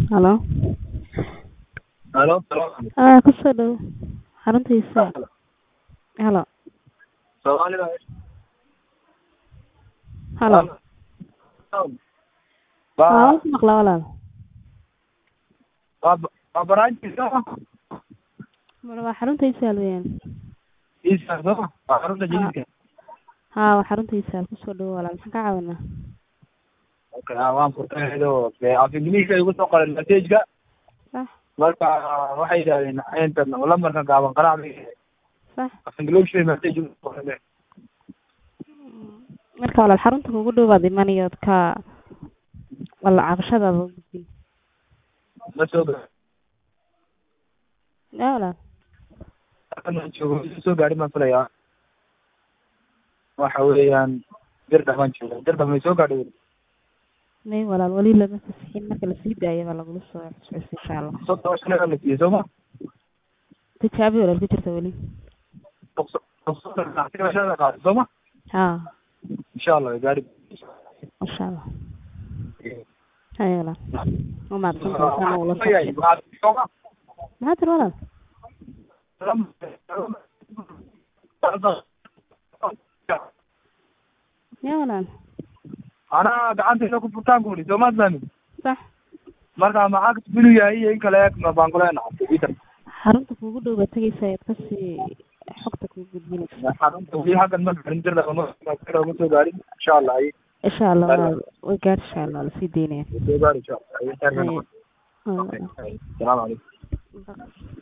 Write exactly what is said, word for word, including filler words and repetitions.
Halo. Halo, halo. Ah, ku soo dhaw xaruntiisa. Halo. Soomaalida. Halo. Ba Waa ku maqlaa walaal. ba ba baraantiisa. Mar waa xaruntiisa weeyaan. Isa soo. Xarunta jilidka. Ha, waa xaruntiisa ku soo dhaw walaal. Maxaan ka caawinaa? Okay, waan furtaydo. Af Ingiriisiga igu soo qoray message-ka. Sax. Marka waxay yiraahdeen inta lambarka gaaban qaraac. Sax. Af Ingiriisiga message igu soo qoray. Marka walaal xarunta kugu dhow baad imanayood ka wala cabashada loo gudbin. Ma soo gaar. Yaa walaal. Ana joogo soo gaari ma filayaa. Waxa weeyaan dir dhamaan joogo. Dir dhamaan soo gaadhay. May walaal wali lama fasixin marka la sii daayo baa lagu soo cusub insha Allah. Soo taasna la fiiyo Soomaa. Tijaabi walaal ku jirta wali. Boqso boqso Soomaa. Ha. Insha Allah gaari. Insha Allah. Haye walaal. Uma adkaysan wala soo. Ma tir walaal. Yaa walaal. Ana gacanta ku furtaan gooni Soomaad baan. Sax. Marka ma xaq bilu yahay in kale ma baan kuleena. Xarunta kugu dhow baad tagaysaa ka sii xogta kugu gudbinaysaa. Xarunta wali hakan ma garin dir dhaqamo ma karo ma soo gaarin insha Allah. Insha Allah way gaar insha Allah la sii deynaya. Soo gaari insha Allah. Salaam alaykum.